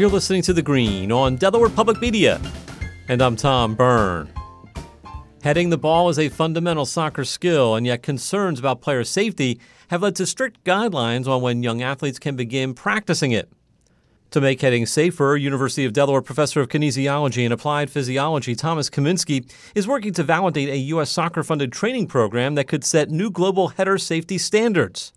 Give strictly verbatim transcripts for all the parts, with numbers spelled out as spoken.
You're listening to The Green on Delaware Public Media, and I'm Tom Byrne. Heading the ball is a fundamental soccer skill, and yet concerns about player safety have led to strict guidelines on when young athletes can begin practicing it. To make heading safer, University of Delaware professor of kinesiology and applied physiology Thomas Kaminski is working to validate a U S soccer-funded training program that could set new global header safety standards.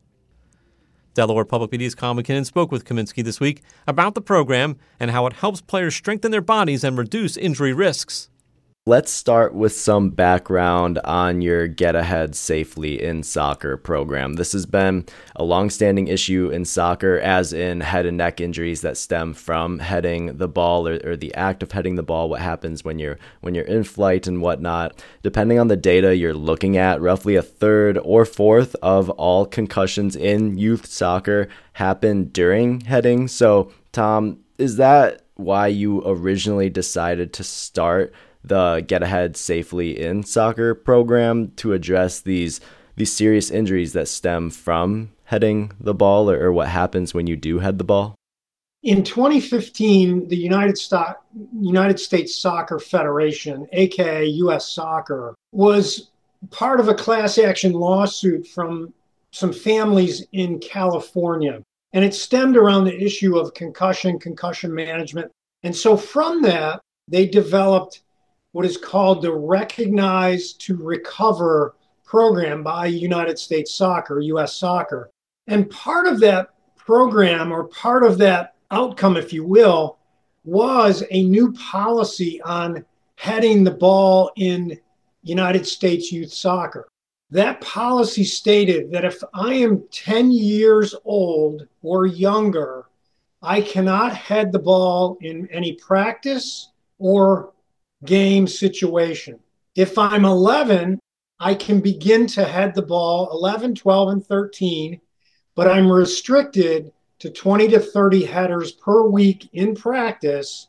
Delaware Public Media's Kyle McKinnon spoke with Kaminski this week about the program and how it helps players strengthen their bodies and reduce injury risks. Let's start with some background on your Get Ahead Safely in Soccer program. This has been a longstanding issue in soccer, as in head and neck injuries that stem from heading the ball or, or the act of heading the ball, what happens when you're when you're in flight and whatnot. Depending on the data you're looking at, roughly a third or fourth of all concussions in youth soccer happen during heading. So, Tom, is that why you originally decided to start the Get Ahead Safely in Soccer program, to address these these serious injuries that stem from heading the ball, or, or what happens when you do head the ball? In twenty fifteen, the United, Sto- United States Soccer Federation, aka U S Soccer, was part of a class action lawsuit from some families in California. And it stemmed around the issue of concussion, concussion management. And so from that, they developed what is called the Recognize to Recover program by United States Soccer, U S Soccer. And part of that program, or part of that outcome, if you will, was a new policy on heading the ball in United States youth soccer. That policy stated that if I am ten years old or younger, I cannot head the ball in any practice or game situation. If I'm eleven, I can begin to head the ball, eleven, twelve, and thirteen, but I'm restricted to twenty to thirty headers per week in practice,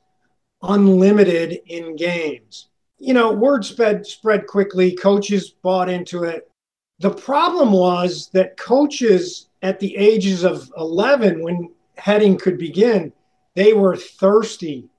unlimited in games. You know, word spread, spread quickly. Coaches bought into it. The problem was that coaches at the ages of eleven, when heading could begin, they were thirsty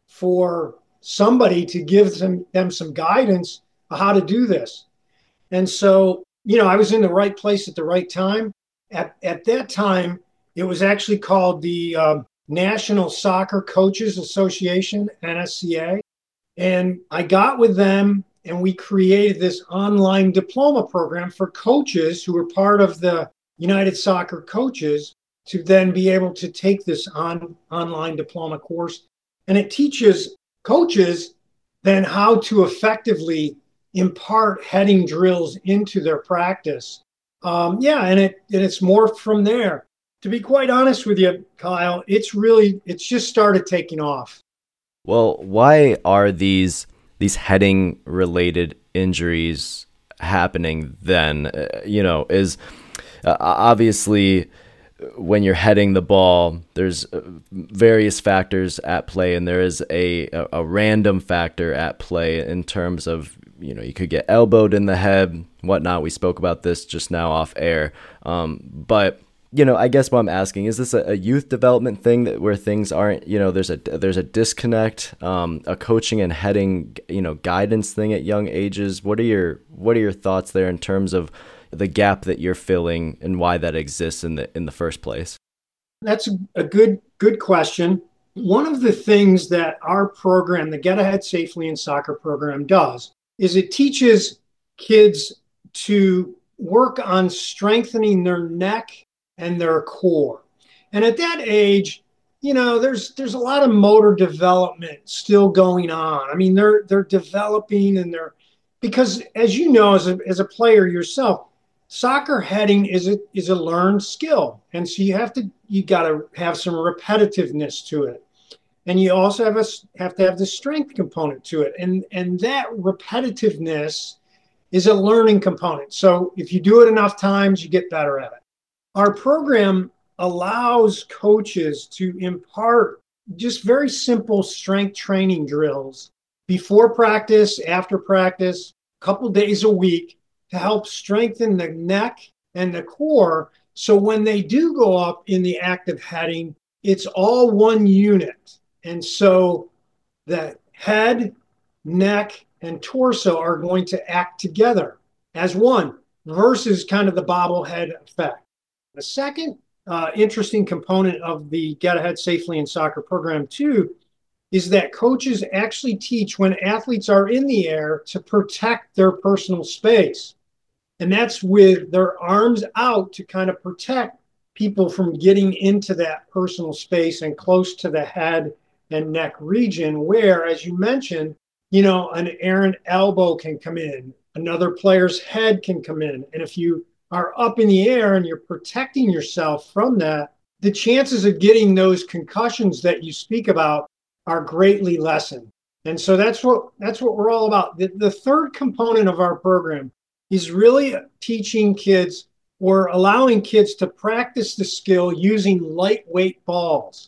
for somebody to give them, them some guidance on how to do this. And so, you know, I was in the right place at the right time. At, at that time, it was actually called the um, National Soccer Coaches Association, N S C A. And I got with them and we created this online diploma program for coaches who were part of the United Soccer Coaches to then be able to take this on, online diploma course. And it teaches coaches then how to effectively impart heading drills into their practice. Um, yeah, and it and it's morphed from there. To be quite honest with you, Kyle, it's really, it's just started taking off. Well, why are these these heading related injuries happening then? Uh, you know, is uh, obviously when you're heading the ball, there's various factors at play, and there is a, a, a random factor at play in terms of, you know, you could get elbowed in the head, whatnot. We spoke about this just now off air. Um, but, you know, I guess what I'm asking, is this a, a youth development thing that where things aren't, you know, there's a, there's a disconnect, um, a coaching and heading, you know, guidance thing at young ages? What are your, what are your thoughts there in terms of the gap that you're filling and why that exists in the in the first place? That's a good good question. One of the things that our program, the Get Ahead Safely in Soccer program, does is it teaches kids to work on strengthening their neck and their core. And at that age, you know, there's there's a lot of motor development still going on. I mean, they're they're developing, and they're, because as you know, as a as a player yourself, soccer heading is a is a learned skill, and so you have to you got to have some repetitiveness to it, and you also have a have to have the strength component to it, and and that repetitiveness is a learning component. So if you do it enough times, you get better at it. Our program allows coaches to impart just very simple strength training drills before practice, after practice, a couple days a week, to help strengthen the neck and the core. So when they do go up in the act of heading, it's all one unit. And so the head, neck, and torso are going to act together as one versus kind of the bobblehead effect. The second uh, interesting component of the Get Ahead Safely in Soccer program, too, is that coaches actually teach when athletes are in the air to protect their personal space. And that's with their arms out to kind of protect people from getting into that personal space and close to the head and neck region where, as you mentioned, you know, an errant elbow can come in, another player's head can come in. And if you are up in the air and you're protecting yourself from that, the chances of getting those concussions that you speak about are greatly lessened. And so that's what that's what we're all about. The, the third component of our program is really teaching kids or allowing kids to practice the skill using lightweight balls.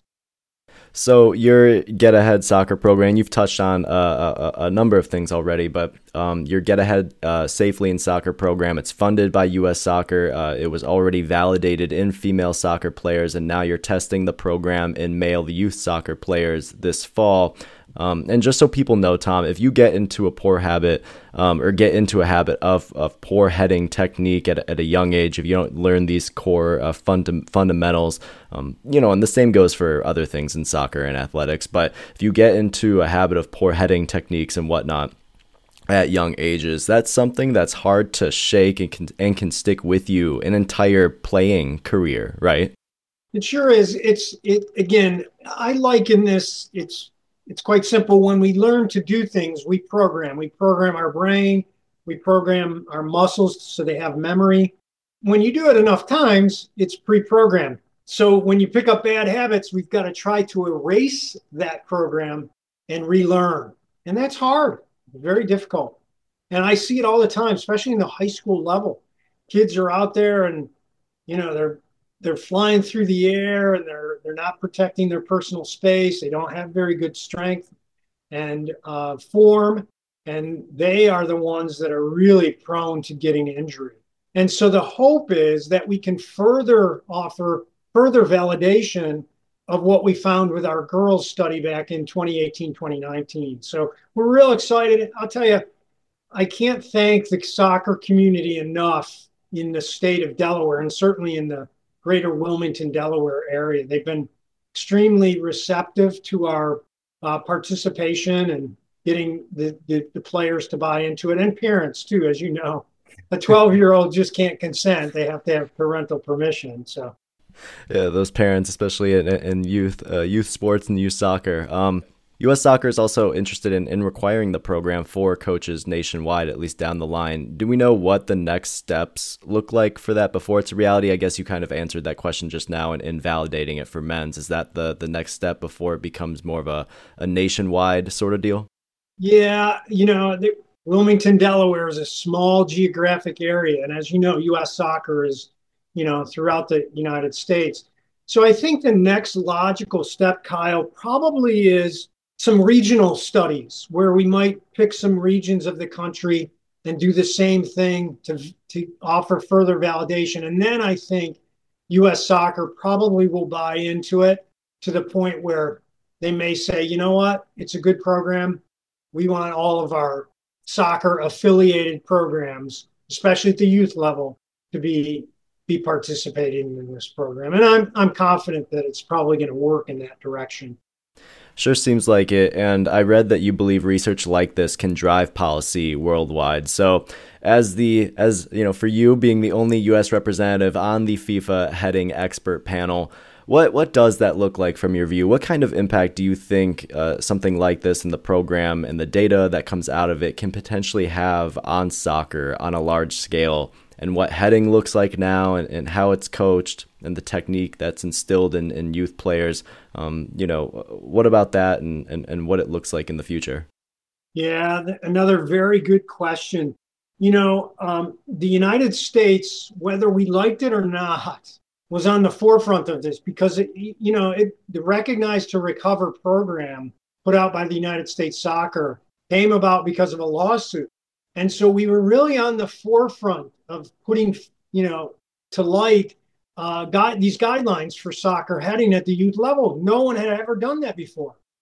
So your Get Ahead soccer program, you've touched on uh, a, a number of things already, but um, your Get Ahead uh, Safely in Soccer program, it's funded by U S Soccer. Uh, it was already validated in female soccer players, and now you're testing the program in male youth soccer players this fall. Um, and just so people know, Tom, if you get into a poor habit um, or get into a habit of, of poor heading technique at, at a young age, if you don't learn these core uh, funda- fundamentals, um, you know, and the same goes for other things in soccer and athletics. But if you get into a habit of poor heading techniques and whatnot at young ages, that's something that's hard to shake and can, and can stick with you an entire playing career, right? It sure is. It's it again, I liken this, it's It's quite simple. When we learn to do things, we program. We program our brain. We program our muscles so they have memory. When you do it enough times, it's pre-programmed. So when you pick up bad habits, we've got to try to erase that program and relearn. And that's hard, very difficult. And I see it all the time, especially in the high school level. Kids are out there and, you know, they're they're flying through the air and they're they're not protecting their personal space. They don't have very good strength and uh, form, and they are the ones that are really prone to getting injury. And so the hope is that we can further offer further validation of what we found with our girls study back in twenty eighteen, twenty nineteen. So we're real excited. I'll tell you, I can't thank the soccer community enough in the state of Delaware and certainly in the greater Wilmington, Delaware area. They've been extremely receptive to our uh, participation and getting the, the, the players to buy into it, and parents too, as you know. A twelve-year-old just can't consent. They have to have parental permission. So, yeah, those parents, especially in, in youth uh, youth sports and youth soccer. Um, U S Soccer is also interested in, in requiring the program for coaches nationwide, at least down the line. Do we know what the next steps look like for that before it's a reality? I guess you kind of answered that question just now in, in validating it for men's. Is that the, the next step before it becomes more of a, a nationwide sort of deal? Yeah, you know, the, Wilmington, Delaware is a small geographic area. And as you know, U S Soccer is, you know, throughout the United States. So I think the next logical step, Kyle, probably is some regional studies where we might pick some regions of the country and do the same thing to, to offer further validation. And then I think U S Soccer probably will buy into it to the point where they may say, you know what, it's a good program. We want all of our soccer affiliated programs, especially at the youth level, to be be participating in this program. And I'm I'm confident that it's probably going to work in that direction. Sure seems like it, and I read that you believe research like this can drive policy worldwide. So as the as you know, for you being the only U S representative on the FIFA heading expert panel, what what does that look like from your view? What kind of impact do you think uh, something like this in the program and the data that comes out of it can potentially have on soccer on a large scale, and what heading looks like now, and, and how it's coached, and the technique that's instilled in, in youth players? Um, you know, what about that, and, and, and what it looks like in the future? Yeah, another very good question. You know, um, the United States, whether we liked it or not, was on the forefront of this because, it, you know, it, the Recognize to Recover program put out by the United States Soccer came about because of a lawsuit. And so we were really on the forefront of putting, you know, to light uh, guide, these guidelines for soccer heading at the youth level. No one had ever done that before.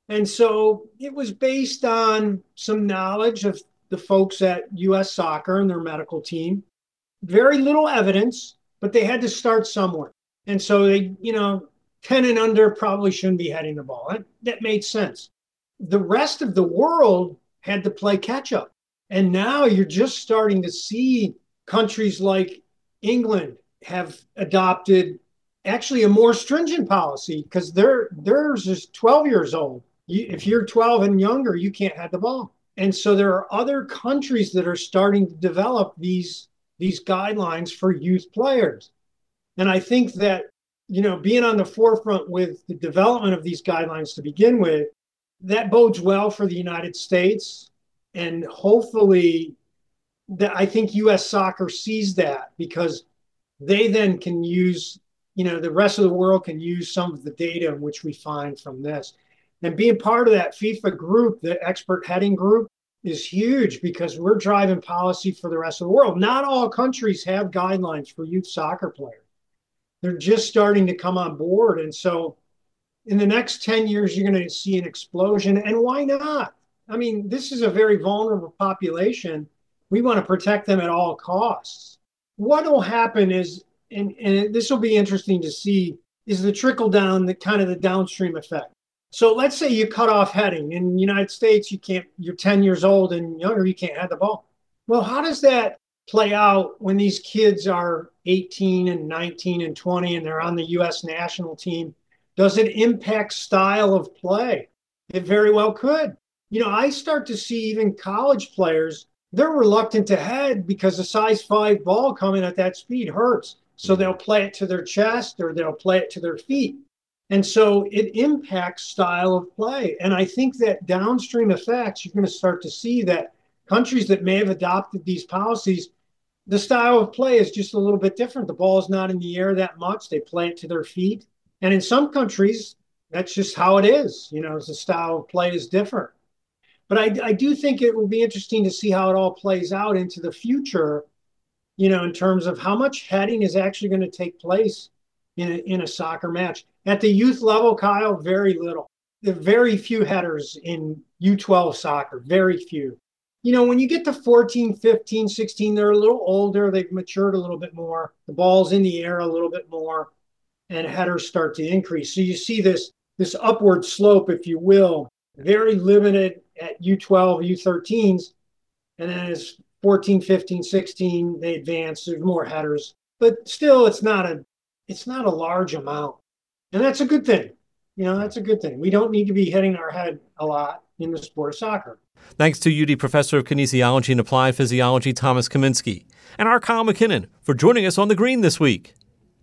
And so it was based on some knowledge of the folks at U S Soccer and their medical team. Very little evidence, but they had to start somewhere. And so they, you know, ten and under probably shouldn't be heading the ball. That, that made sense. The rest of the world had to play catch up. And now you're just starting to see countries like England have adopted actually a more stringent policy because their theirs is twelve years old. You, if you're twelve and younger, you can't have the ball. And so there are other countries that are starting to develop these, these guidelines for youth players. And I think that, you know, being on the forefront with the development of these guidelines to begin with, that bodes well for the United States. And hopefully, that I think U S Soccer sees that because they then can use, you know, the rest of the world can use some of the data in which we find from this. And being part of that FIFA group, the expert heading group, is huge because we're driving policy for the rest of the world. Not all countries have guidelines for youth soccer players. They're just starting to come on board. And so in the next ten years, you're going to see an explosion. And why not? I mean, this is a very vulnerable population. We want to protect them at all costs. What will happen is, and, and this will be interesting to see, is the trickle down, the kind of the downstream effect. So let's say you cut off heading. In the United States, you can't, you're ten years old and younger, you can't have the ball. Well, how does that play out when these kids are eighteen and nineteen and twenty and they're on the U S national team? Does it impact style of play? It very well could. You know, I start to see even college players, they're reluctant to head because a size five ball coming at that speed hurts. So they'll play it to their chest or they'll play it to their feet. And so it impacts style of play. And I think that downstream effects, you're going to start to see that countries that may have adopted these policies, the style of play is just a little bit different. The ball is not in the air that much. They play it to their feet. And in some countries, that's just how it is. You know, the style of play is different. But I, I do think it will be interesting to see how it all plays out into the future, you know, in terms of how much heading is actually going to take place in a, in a soccer match. At the youth level, Kyle, very little. There are very few headers in U twelve soccer, very few. You know, when you get to fourteen, fifteen, sixteen, they're a little older. They've matured a little bit more. The ball's in the air a little bit more, and headers start to increase. So you see this, this upward slope, if you will, very limited at U twelve, U thirteens. And then as fourteen, fifteen, sixteen, they advance. There's more headers. But still, it's not a it's not a large amount. And that's a good thing. You know, that's a good thing. We don't need to be hitting our head a lot in the sport of soccer. Thanks to U D Professor of Kinesiology and Applied Physiology, Thomas Kaminsky, and our Kyle McKinnon for joining us on The Green this week.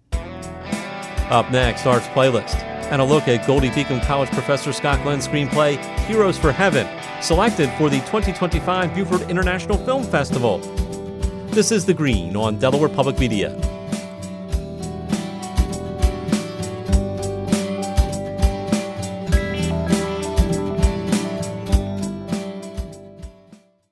Up next, Art's Playlist, and a look at Goldie Peakam College Professor Scott Glenn's screenplay, Heroes for Heaven, selected for the twenty twenty-five Buford International Film Festival. This is The Green on Delaware Public Media.